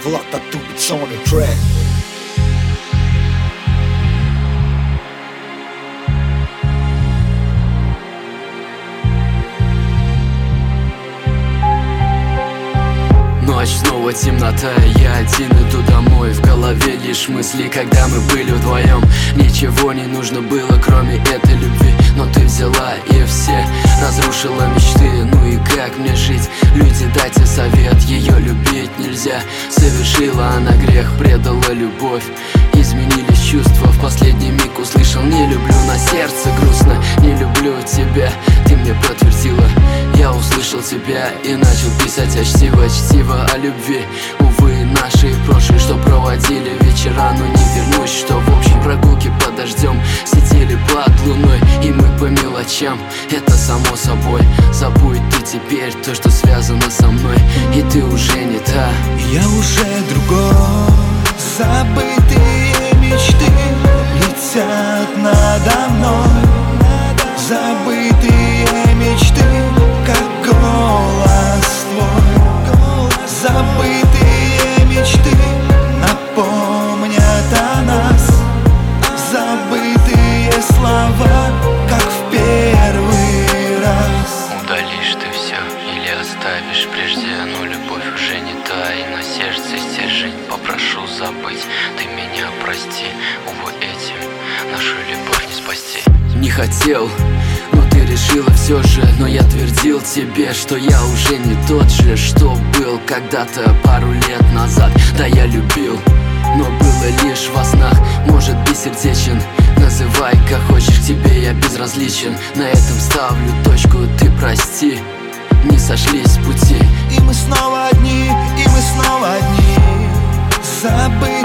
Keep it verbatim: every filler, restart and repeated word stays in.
Vlad Tatu, it's on the track. Ночь, снова темнота, я один иду домой. В голове лишь мысли, когда мы были вдвоем. Ничего не нужно было, кроме этой любви, но ты взяла и все разрушила мечты. Ну и как мне жить? Люди, дайте совет, ее любить нельзя. Совершила она грех, предала любовь. Изменились чувства, в последний миг услышал: не люблю, на сердце грустно. Не люблю тебя, ты мне подтвердила. Я услышал тебя и начал писать чтиво, чтиво о любви. Увы, наши прошлые, что проводили вечера, но не вернусь. Что в общей прогулке под дождем сидели под луной, и мы по мелочам, это само собой. Забудь ты теперь то, что связано со мной, и ты уже не та. Я уже другой. Забытые мечты летят надо мной. Забытые мечты, как голос твой. Забытые мечты напомнят о нас. Забытые слова, как в первый раз. Удалишь ты все или оставишь прежде, но любовь уже не та, и на сердце стержень. Попрошу забыть, ты меня прости. Увы, этим нашу любовь не спасти. Не хотел, но ты решила все же. Но я твердил тебе, что я уже не тот же, что был когда-то пару лет назад. Да, я любил, но было лишь во снах. Может, бессердечен, называй как хочешь, к тебе я безразличен. На этом ставлю точку, ты прости, не сошлись с пути. И мы снова одни, и мы снова одни. Забыть